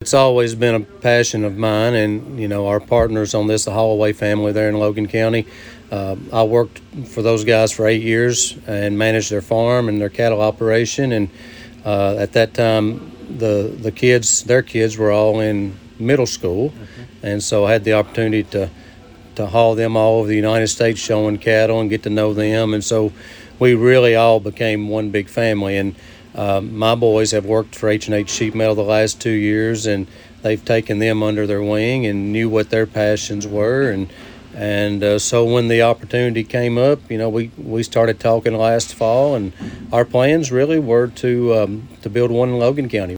It's always been a passion of mine, and our partners on this, the Holloway family there in Logan County. I worked for those guys for 8 years and managed their farm and their cattle operation. And at that time, their kids were all in middle school, and so I had the opportunity to haul them all over the United States showing cattle and get to know them. And so we really all became one big family. And my boys have worked for H&H Sheep Metal the last 2 years, and they've taken them under their wing and knew what their passions were. And so when the opportunity came up, we started talking last fall, and our plans really were to build one in Logan County.